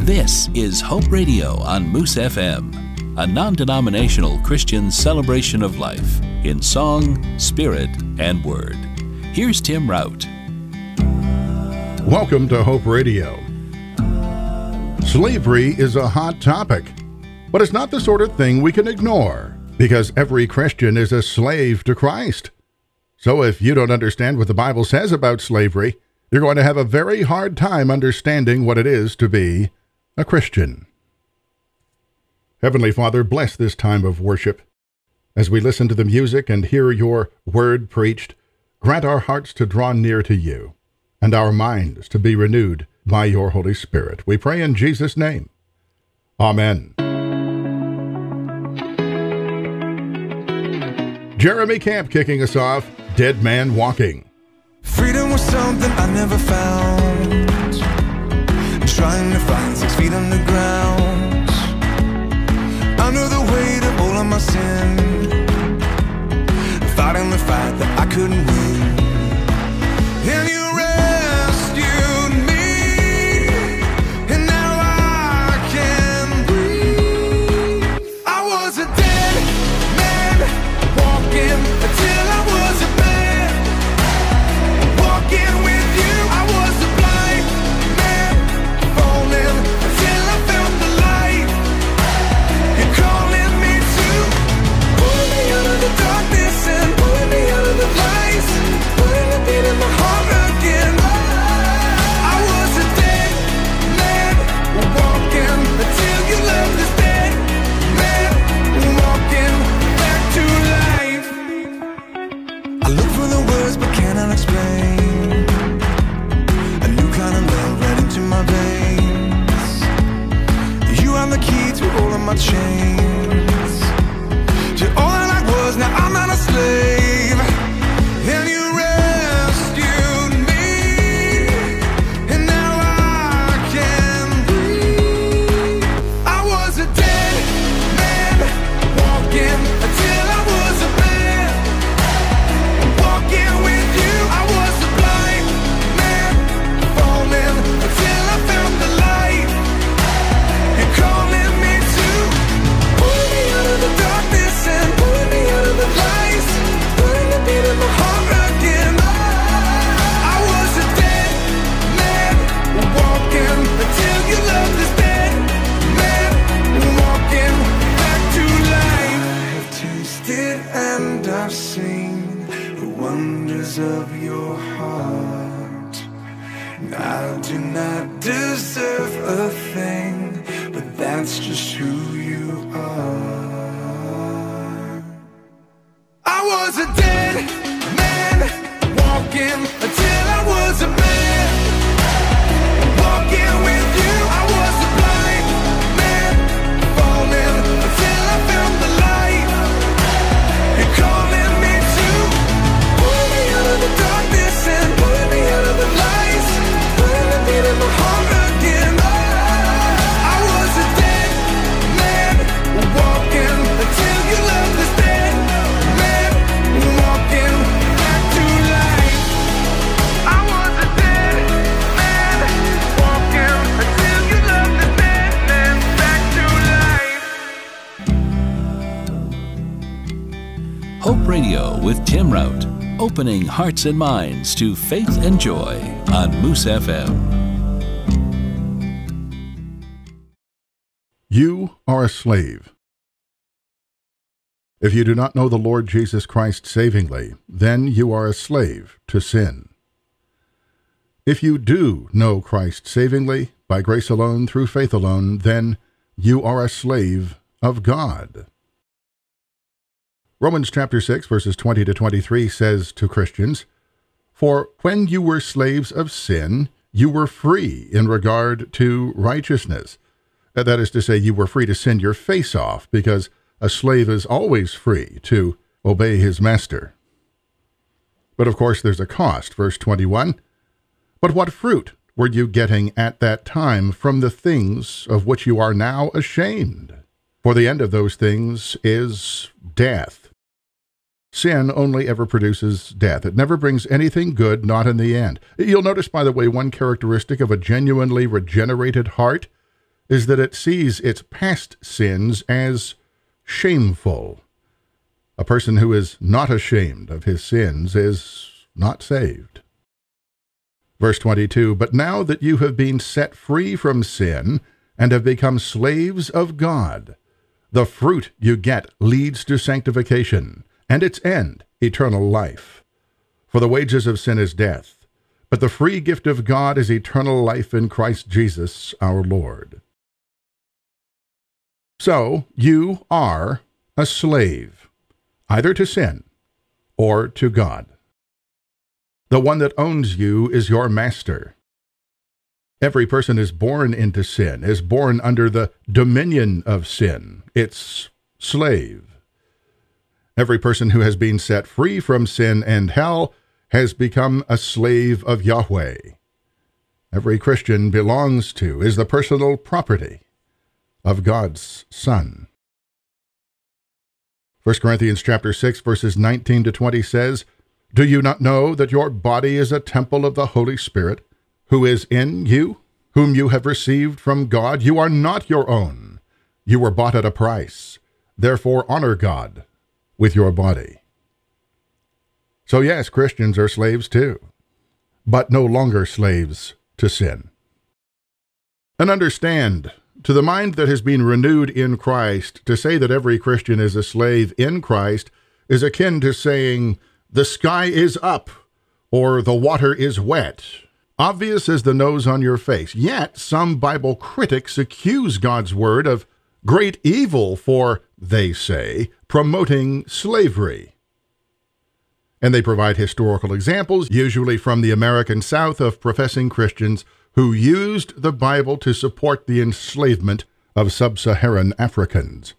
This is Hope Radio on Moose FM, a non-denominational Christian celebration of life in song, spirit, and word. Here's Tim Rout. Welcome to Hope Radio. Slavery is a hot topic, but it's not the sort of thing we can ignore, because every Christian is a slave to Christ. So if you don't understand what the Bible says about slavery, you're going to have a very hard time understanding what it is to be a Christian. Heavenly Father, bless this time of worship. As we listen to the music and hear your word preached, grant our hearts to draw near to you and our minds to be renewed by your Holy Spirit. We pray in Jesus' name. Amen. Jeremy Camp kicking us off, Dead Man Walking. Freedom was something I never found. Trying to find 6 feet underground. Under the weight of all of my sin. Fighting the fight that I couldn't win. And you rescued me. And now I can breathe. I was a dead man walking until I was a man. Walking with you, I was a blind man, falling until I found the light. You're calling me to pull me out of the darkness and pull me out of the lights, putting a beat in my heart again. I was a dead man, walking until you left this dead man, walking back to life. I look for the words but cannot explain. A new kind of love right into my veins. You are the key to all of my chains. To all that I was, now I'm not a slave. And you rescued me. And now I can breathe. I was a dead man, walking until I was a man. Walking with you, I was a blind man, falling until I found the light. You're calling me to pull me out of the darkness and pull me out of the lights, putting a beat in my heart again. I was a dead man, walking until you left this dead man, walking back to life. I've tasted and I've seen the wonders of your heart. And I do not deserve a thing, but that's just who you are. I was a dead man, walking until I was a man. Walking with you, I was a blind man, falling until I found the light. You're calling me to pull me out of the darkness and pull me out of the lights, putting a beat in my heart again. I was a dead man, walking until you left this dead man, walking back to life. I was a dead man, walking until you left this dead man, back to life. Hope Radio with Tim Rout, opening hearts and minds to faith and joy on Moose FM. You are a slave. If you do not know the Lord Jesus Christ savingly, then you are a slave to sin. If you do know Christ savingly, by grace alone, through faith alone, then you are a slave of God. Romans chapter 6, verses 20 to 23 says to Christians, "For when you were slaves of sin, you were free in regard to righteousness." That is to say, you were free to sin your face off, because a slave is always free to obey his master. But of course there's a cost. Verse 21, "But what fruit were you getting at that time from the things of which you are now ashamed? For the end of those things is death." Sin only ever produces death. It never brings anything good, not in the end. You'll notice, by the way, one characteristic of a genuinely regenerated heart is that it sees its past sins as shameful. A person who is not ashamed of his sins is not saved. Verse 22, but now that you have been set free from sin and have become slaves of God, the fruit you get leads to sanctification, and its end, eternal life. For the wages of sin is death, but the free gift of God is eternal life in Christ Jesus our Lord. So you are a slave, either to sin or to God. The one that owns you is your master. Every person is born into sin, is born under the dominion of sin, its slave. Every person who has been set free from sin and hell has become a slave of Yahweh. Every Christian belongs to, is the personal property of God's Son. 1 Corinthians chapter 6, verses 19 to 20 says, do you not know that your body is a temple of the Holy Spirit, who is in you, whom you have received from God? You are not your own. You were bought at a price. Therefore honor God with your body. So yes, Christians are slaves too, but no longer slaves to sin. And understand, to the mind that has been renewed in Christ, to say that every Christian is a slave in Christ is akin to saying, the sky is up, or the water is wet. Obvious as the nose on your face. Yet some Bible critics accuse God's word of great evil for, they say, promoting slavery. And they provide historical examples, usually from the American South, of professing Christians who used the Bible to support the enslavement of sub-Saharan Africans.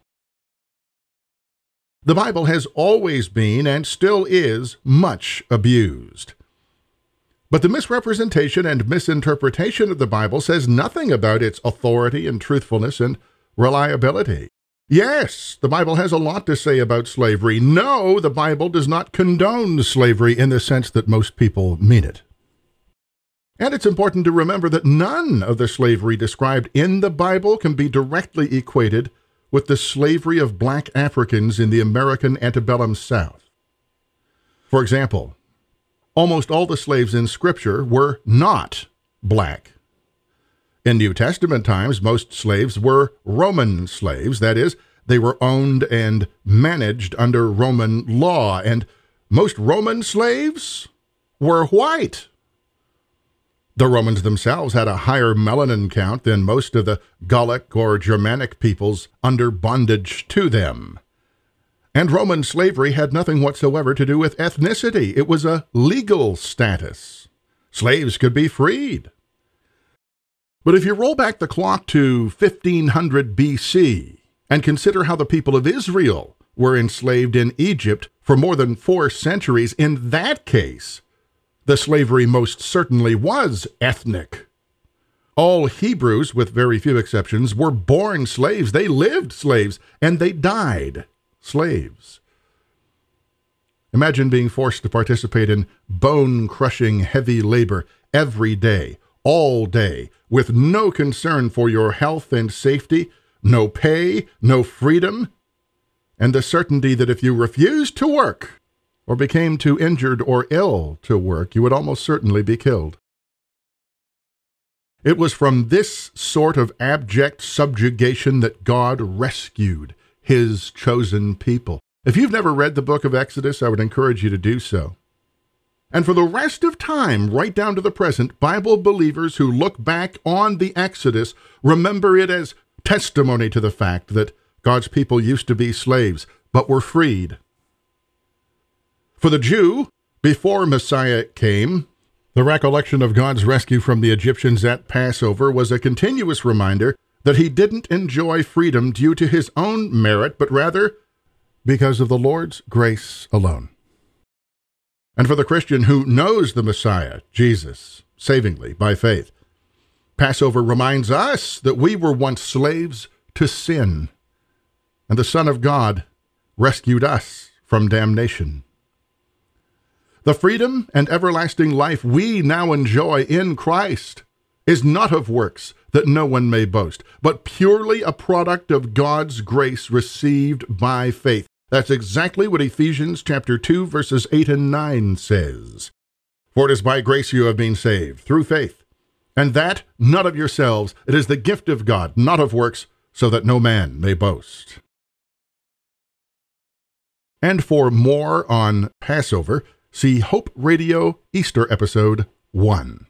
The Bible has always been, and still is, much abused. But the misrepresentation and misinterpretation of the Bible says nothing about its authority and truthfulness and reliability. Yes, the Bible has a lot to say about slavery. No, the Bible does not condone slavery in the sense that most people mean it. And it's important to remember that none of the slavery described in the Bible can be directly equated with the slavery of black Africans in the American antebellum South. For example, almost all the slaves in Scripture were not black. In New Testament times, most slaves were Roman slaves. That is, they were owned and managed under Roman law, and most Roman slaves were white. The Romans themselves had a higher melanin count than most of the Gallic or Germanic peoples under bondage to them. And Roman slavery had nothing whatsoever to do with ethnicity. It was a legal status. Slaves could be freed. But if you roll back the clock to 1500 BC and consider how the people of Israel were enslaved in Egypt for more than 4 centuries, in that case, the slavery most certainly was ethnic. All Hebrews, with very few exceptions, were born slaves. They lived slaves, and they died slaves. Imagine being forced to participate in bone-crushing heavy labor every day, all day, with no concern for your health and safety, no pay, no freedom, and the certainty that if you refused to work or became too injured or ill to work, you would almost certainly be killed. It was from this sort of abject subjugation that God rescued his chosen people. If you've never read the book of Exodus, I would encourage you to do so. And for the rest of time, right down to the present, Bible believers who look back on the Exodus remember it as testimony to the fact that God's people used to be slaves, but were freed. For the Jew, before Messiah came, the recollection of God's rescue from the Egyptians at Passover was a continuous reminder that he didn't enjoy freedom due to his own merit, but rather because of the Lord's grace alone. And for the Christian who knows the Messiah, Jesus, savingly by faith, Passover reminds us that we were once slaves to sin, and the Son of God rescued us from damnation. The freedom and everlasting life we now enjoy in Christ is not of works, that no one may boast, but purely a product of God's grace received by faith. That's exactly what Ephesians chapter 2, verses 8 and 9 says. For it is by grace you have been saved, through faith, and that not of yourselves. It is the gift of God, not of works, so that no man may boast. And for more on Passover, see Hope Radio Easter Episode 1.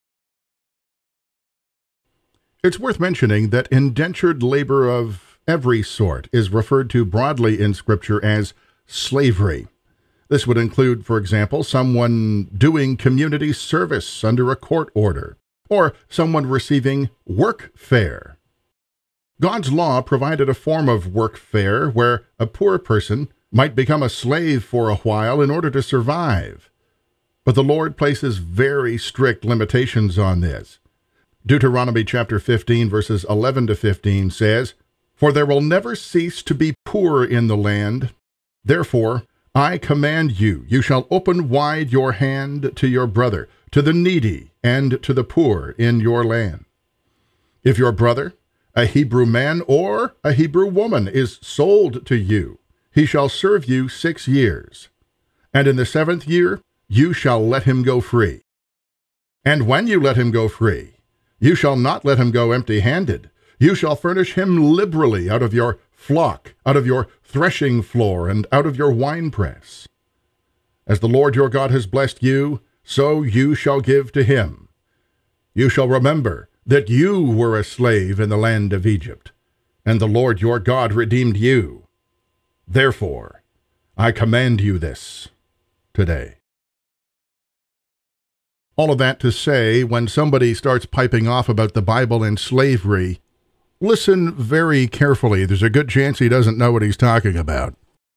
It's worth mentioning that indentured labor of every sort is referred to broadly in Scripture as slavery. This would include, for example, someone doing community service under a court order, or someone receiving work fare. God's law provided a form of work fare where a poor person might become a slave for a while in order to survive. But the Lord places very strict limitations on this. Deuteronomy chapter 15, verses 11 to 15 says, For there will never cease to be poor in the land. Therefore, I command you, you shall open wide your hand to your brother, to the needy, and to the poor in your land. If your brother, a Hebrew man or a Hebrew woman, is sold to you, he shall serve you 6 years. And in the 7th year, you shall let him go free. And when you let him go free, you shall not let him go empty-handed. You shall furnish him liberally out of your flock, out of your threshing floor, and out of your winepress. As the Lord your God has blessed you, so you shall give to him. You shall remember that you were a slave in the land of Egypt, and the Lord your God redeemed you. Therefore, I command you this today. All of that to say, when somebody starts piping off about the Bible and slavery, listen very carefully. There's a good chance he doesn't know what he's talking about.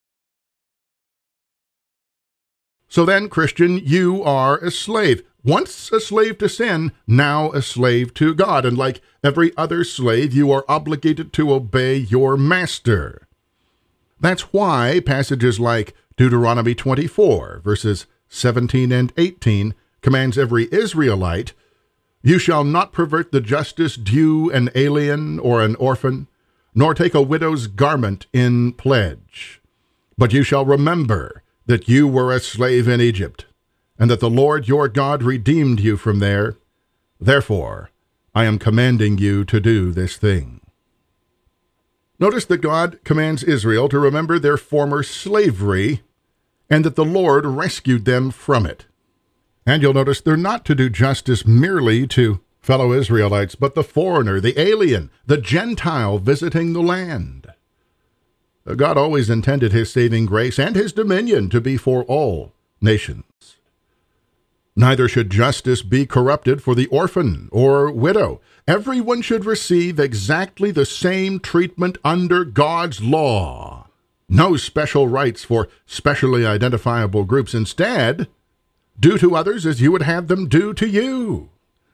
So then, Christian, you are a slave. Once a slave to sin, now a slave to God. And like every other slave, you are obligated to obey your master. That's why passages like Deuteronomy 24, verses 17 and 18, commands every Israelite, You shall not pervert the justice due an alien or an orphan, nor take a widow's garment in pledge. But you shall remember that you were a slave in Egypt, and that the Lord your God redeemed you from there. Therefore, I am commanding you to do this thing. Notice that God commands Israel to remember their former slavery, and that the Lord rescued them from it. And you'll notice they're not to do justice merely to fellow Israelites, but the foreigner, the alien, the Gentile visiting the land. God always intended his saving grace and his dominion to be for all nations. Neither should justice be corrupted for the orphan or widow. Everyone should receive exactly the same treatment under God's law. No special rights for specially identifiable groups. Instead, do to others as you would have them do to you.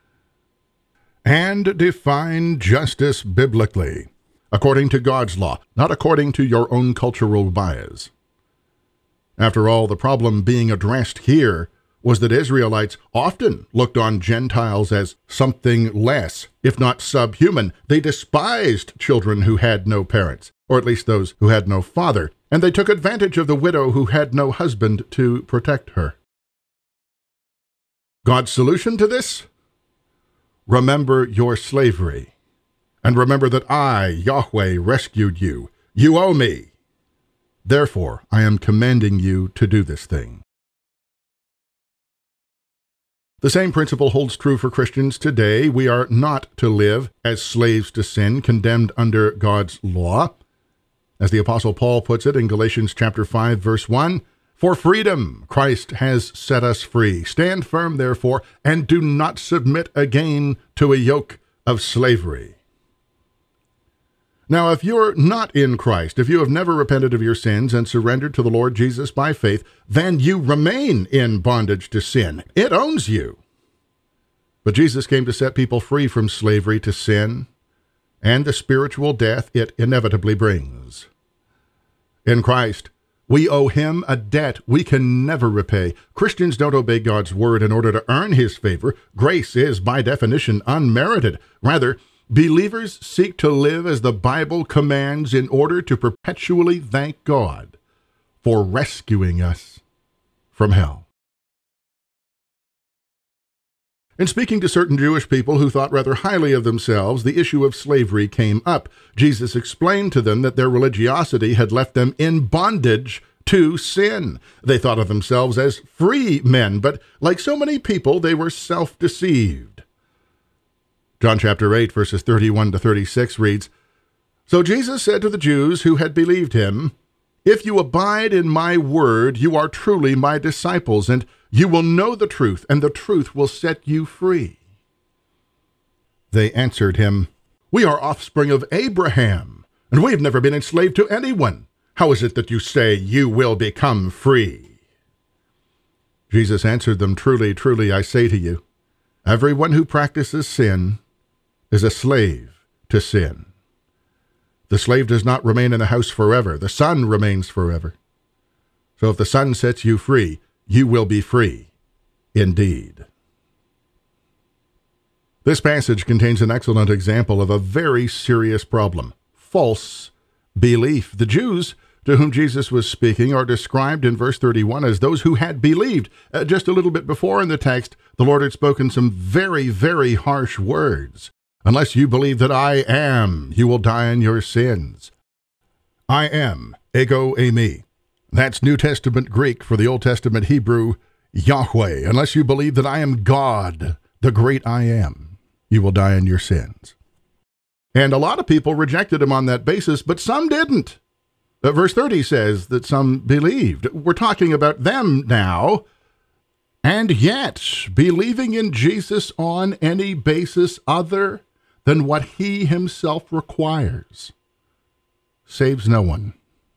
And define justice biblically, according to God's law, not according to your own cultural bias. After all, the problem being addressed here was that Israelites often looked on Gentiles as something less, if not subhuman. They despised children who had no parents, or at least those who had no father, and they took advantage of the widow who had no husband to protect her. God's solution to this? Remember your slavery, and remember that I, Yahweh, rescued you. You owe me. Therefore, I am commanding you to do this thing. The same principle holds true for Christians today. We are not to live as slaves to sin, condemned under God's law. As the Apostle Paul puts it in Galatians chapter 5, verse 1, For freedom Christ has set us free. Stand firm, therefore, and do not submit again to a yoke of slavery. Now, if you're not in Christ, if you have never repented of your sins and surrendered to the Lord Jesus by faith, then you remain in bondage to sin. It owns you. But Jesus came to set people free from slavery to sin and the spiritual death it inevitably brings. In Christ, we owe him a debt we can never repay. Christians don't obey God's word in order to earn his favor. Grace is, by definition, unmerited. Rather, Believers seek to live as the Bible commands in order to perpetually thank God for rescuing us from hell. In speaking to certain Jewish people who thought rather highly of themselves, the issue of slavery came up. Jesus explained to them that their religiosity had left them in bondage to sin. They thought of themselves as free men, but like so many people, they were self-deceived. John chapter 8, verses 31 to 36 reads, "So Jesus said to the Jews who had believed him, 'If you abide in my word, you are truly my disciples, and you will know the truth, and the truth will set you free.' They answered him, 'We are offspring of Abraham, and we have never been enslaved to anyone. How is it that you say you will become free?' Jesus answered them, 'Truly, truly, I say to you, everyone who practices sin is a slave to sin. The slave does not remain in the house forever. The Son remains forever. So if the Son sets you free, you will be free indeed." This passage contains an excellent example of a very serious problem: false belief. The Jews to whom Jesus was speaking are described in verse 31 as those who had believed. Just a little bit before in the text, the Lord had spoken some very, very harsh words. "Unless you believe that I am, you will die in your sins." I am, ego eimi. That's New Testament Greek for the Old Testament Hebrew, Yahweh. Unless you believe that I am God, the great I am, you will die in your sins. And a lot of people rejected him on that basis, but some didn't. Verse 30 says that some believed. We're talking about them now. And yet, believing in Jesus on any basis other than what he himself requires saves no one.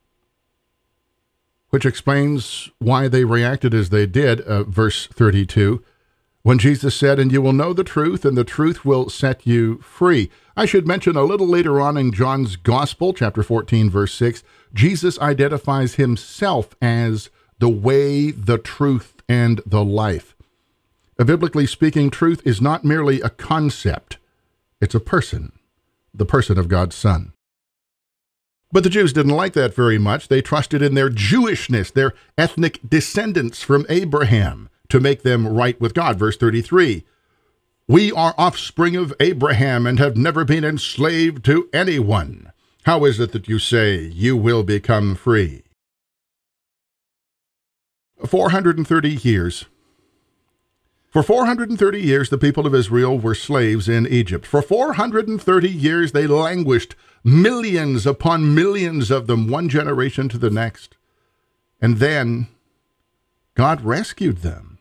Which explains why they reacted as they did. Verse 32, when Jesus said, "And you will know the truth, and the truth will set you free." I should mention a little later on in John's Gospel, chapter 14, verse 6, Jesus identifies himself as the way, the truth, and the life. Biblically speaking, truth is not merely a concept. It's a person, the person of God's Son. But the Jews didn't like that very much. They trusted in their Jewishness, their ethnic descendants from Abraham, to make them right with God. Verse 33, "We are offspring of Abraham and have never been enslaved to anyone. How is it that you say you will become free?" 430 years. For 430 years, the people of Israel were slaves in Egypt. For 430 years, they languished, millions upon millions of them, one generation to the next. And then God rescued them.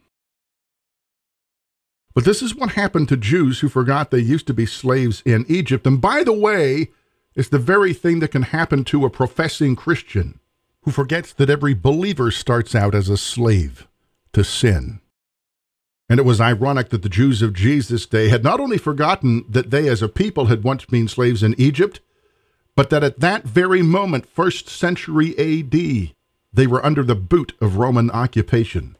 But this is what happened to Jews who forgot they used to be slaves in Egypt. And by the way, it's the very thing that can happen to a professing Christian who forgets that every believer starts out as a slave to sin. And it was ironic that the Jews of Jesus' day had not only forgotten that they as a people had once been slaves in Egypt, but that at that very moment, 1st century AD, they were under the boot of Roman occupation.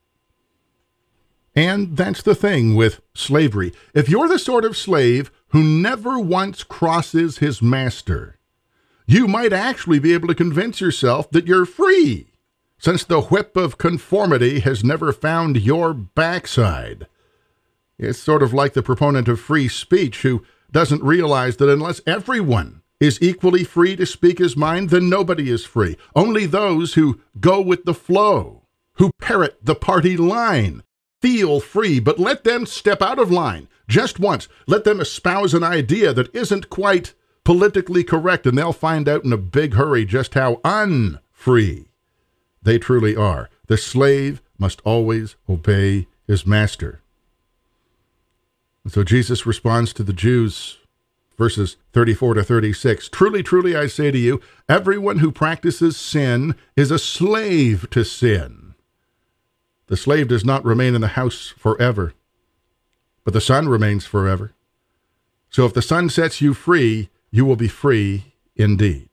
And that's the thing with slavery. If you're the sort of slave who never once crosses his master, you might actually be able to convince yourself that you're free, since the whip of conformity has never found your backside. It's sort of like the proponent of free speech who doesn't realize that unless everyone is equally free to speak his mind, then nobody is free. Only those who go with the flow, who parrot the party line, feel free. But let them step out of line just once. Let them espouse an idea that isn't quite politically correct, and they'll find out in a big hurry just how unfree they truly are. The slave must always obey his master. And so Jesus responds to the Jews, verses 34 to 36. "Truly, truly, I say to you, everyone who practices sin is a slave to sin. The slave does not remain in the house forever, but the Son remains forever. So if the Son sets you free, you will be free indeed."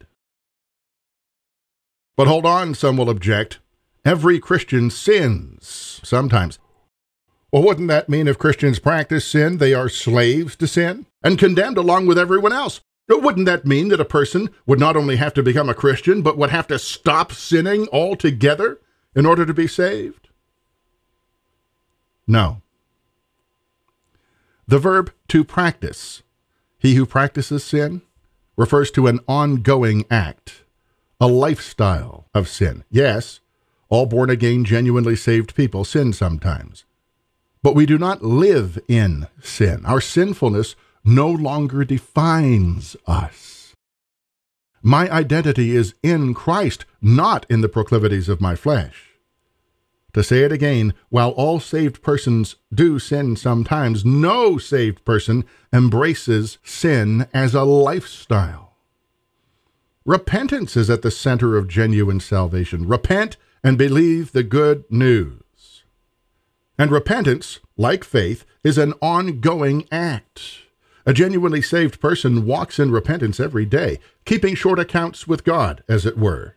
But hold on, some will object. Every Christian sins sometimes. Well, wouldn't that mean if Christians practice sin, they are slaves to sin and condemned along with everyone else? Wouldn't that mean that a person would not only have to become a Christian, but would have to stop sinning altogether in order to be saved? No. The verb to practice, he who practices sin, refers to an ongoing act, a lifestyle of sin. Yes, all born-again, genuinely saved people sin sometimes. But we do not live in sin. Our sinfulness no longer defines us. My identity is in Christ, not in the proclivities of my flesh. To say it again, while all saved persons do sin sometimes, no saved person embraces sin as a lifestyle. Repentance is at the center of genuine salvation. Repent and believe the good news. And repentance, like faith, is an ongoing act. A genuinely saved person walks in repentance every day, keeping short accounts with God, as it were.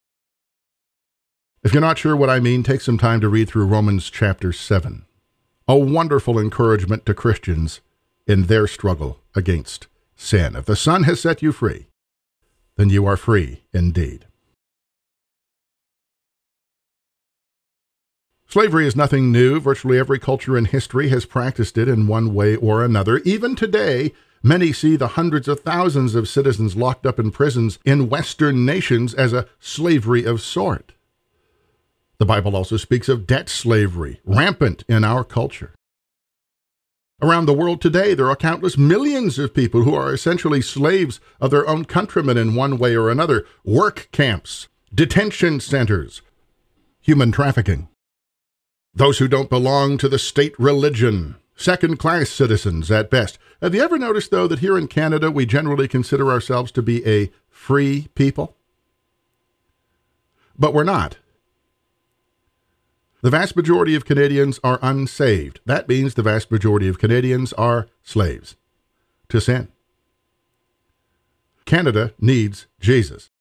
If you're not sure what I mean, take some time to read through Romans chapter 7. A wonderful encouragement to Christians in their struggle against sin. If the Son has set you free, then you are free indeed. Slavery is nothing new. Virtually every culture in history has practiced it in one way or another. Even today, many see the hundreds of thousands of citizens locked up in prisons in Western nations as a slavery of sort. The Bible also speaks of debt slavery, rampant in our culture. Around the world today, there are countless millions of people who are essentially slaves of their own countrymen in one way or another. Work camps, detention centers, human trafficking. Those who don't belong to the state religion, second-class citizens at best. Have you ever noticed, though, that here in Canada we generally consider ourselves to be a free people? But we're not. The vast majority of Canadians are unsaved. That means the vast majority of Canadians are slaves to sin. Canada needs Jesus.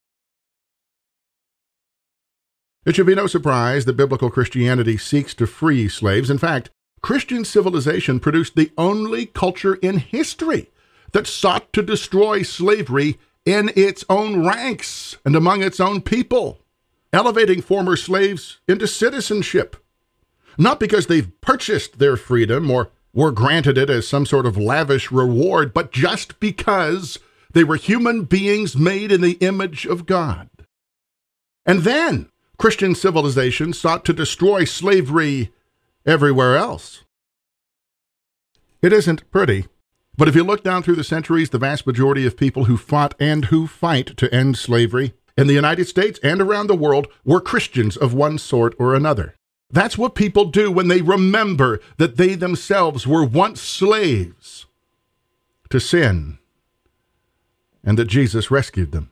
It should be no surprise that biblical Christianity seeks to free slaves. In fact, Christian civilization produced the only culture in history that sought to destroy slavery in its own ranks and among its own people, elevating former slaves into citizenship, not because they've purchased their freedom or were granted it as some sort of lavish reward, but just because they were human beings made in the image of God. And then Christian civilization sought to destroy slavery everywhere else. It isn't pretty, but if you look down through the centuries, the vast majority of people who fought and who fight to end slavery in the United States and around the world were Christians of one sort or another. That's what people do when they remember that they themselves were once slaves to sin and that Jesus rescued them.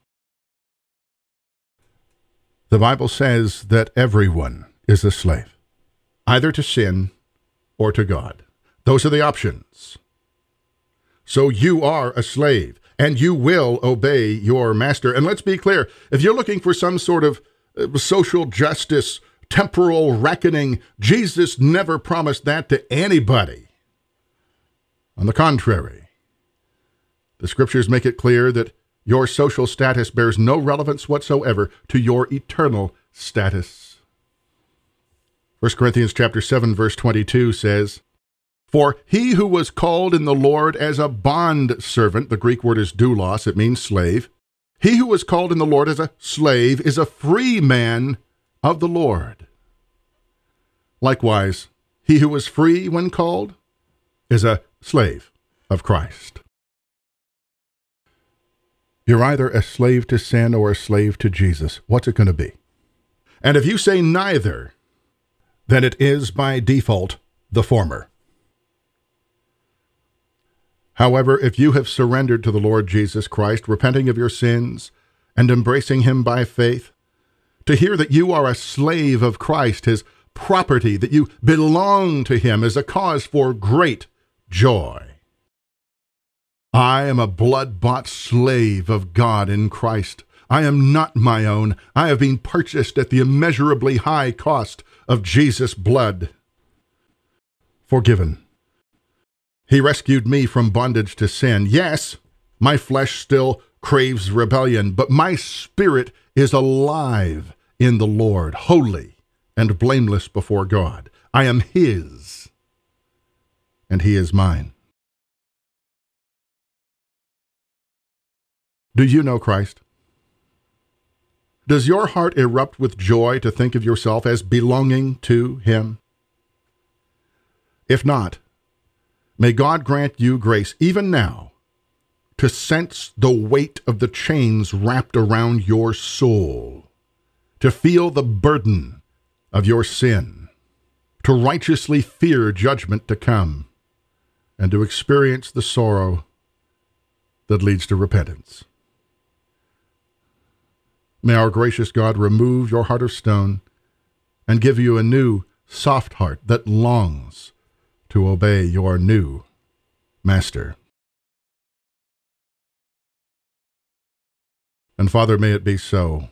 The Bible says that everyone is a slave, either to sin or to God. Those are the options. So you are a slave, and you will obey your master. And let's be clear, if you're looking for some sort of social justice, temporal reckoning, Jesus never promised that to anybody. On the contrary, the scriptures make it clear that your social status bears no relevance whatsoever to your eternal status. 1 Corinthians chapter 7, verse 22 says, "For he who was called in the Lord as a bond servant," the Greek word is doulos, it means slave. "He who was called in the Lord as a slave is a free man of the Lord. Likewise, he who was free when called is a slave of Christ." You're either a slave to sin or a slave to Jesus. What's it going to be? And if you say neither, then it is by default the former. However, if you have surrendered to the Lord Jesus Christ, repenting of your sins and embracing him by faith, to hear that you are a slave of Christ, his property, that you belong to him, is a cause for great joy. I am a blood-bought slave of God in Christ. I am not my own. I have been purchased at the immeasurably high cost of Jesus' blood. forgiven. He rescued me from bondage to sin. Yes, my flesh still craves rebellion, but my spirit is alive in the Lord, holy and blameless before God. I am His, and He is mine. Do you know Christ? Does your heart erupt with joy to think of yourself as belonging to Him? If not, may God grant you grace even now to sense the weight of the chains wrapped around your soul, to feel the burden of your sin, to righteously fear judgment to come, and to experience the sorrow that leads to repentance. May our gracious God remove your heart of stone and give you a new, soft heart that longs to obey your new Master. And Father, may it be so.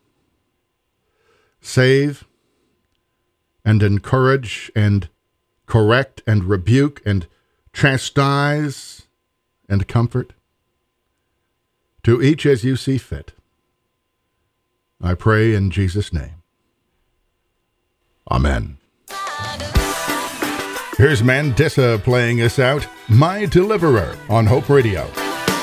Save and encourage and correct and rebuke and chastise and comfort, to each as you see fit. I pray in Jesus' name. Amen. Here's Mandissa playing us out, My Deliverer, on Hope Radio.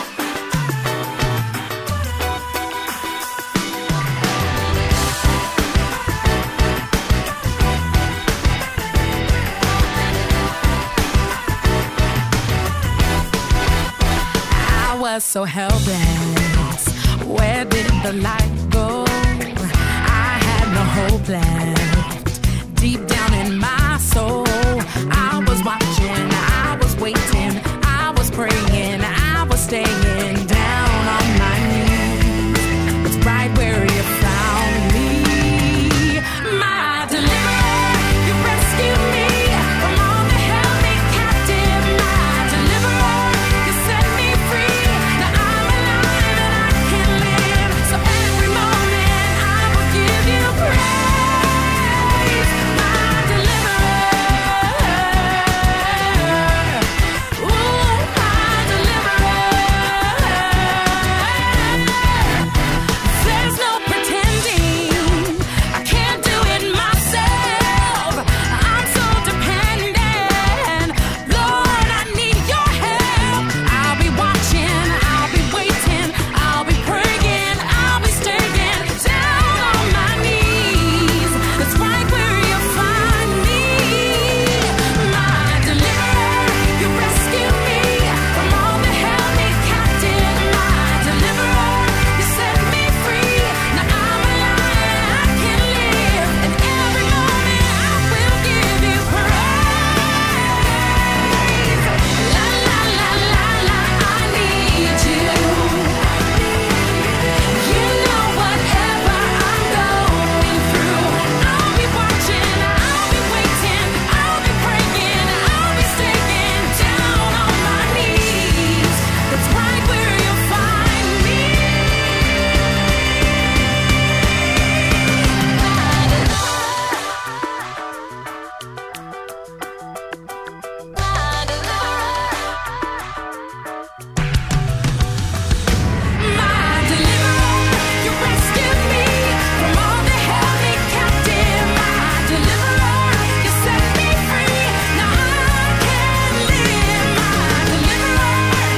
I was so helpless. Where did the light go? I had no hope left. Deep down in my soul, I was watching, I was waiting, I was praying, I was staying down on my knees. It's right where you found me. My deliverer, you rescued me from all that held me captive. My deliverer, you set me free. Now I'm alive and I can live. So every moment I will give you praise. My deliverer, ooh, my deliverer. There's no pretending, I can't do it myself. I'm so dependent. Lord, I need your help. I'll be watching, I'll be waiting, I'll be praying, I'll be staying down on my knees. That's right where you find me. My deliverer, you rescued me from all that held me captive. My deliverer, you set me free. Now I'm alive, I can live. And every moment I will give you praise. La la la la la, I need you. You know whatever I'm going through, I'll be watching, I'll be waiting, I'll be praying, I'll be staying down on my knees. That's right where you'll find me. My deliverer, you rescued me from all that held me captive. My deliverer, you set me free. Now I can live. My deliverer,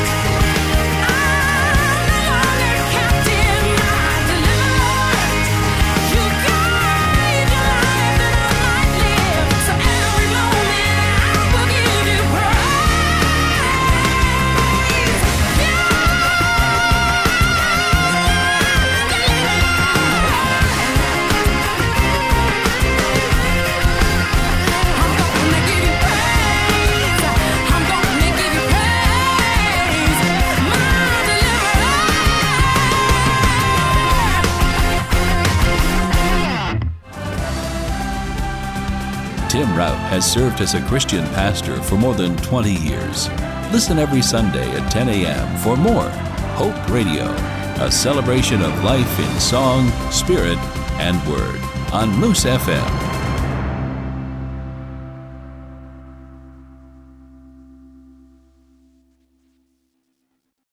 I'm no longer captive. My deliverer, you gave your life that I might live. So every moment I will give you praise. I'm gonna give you praise. I'm gonna give you praise. My deliverer. Tim Rout has served as a Christian pastor for more than 20 years. Listen every Sunday at 10 a.m. for more Hope Radio, a celebration of life in song, spirit, and word on Moose FM.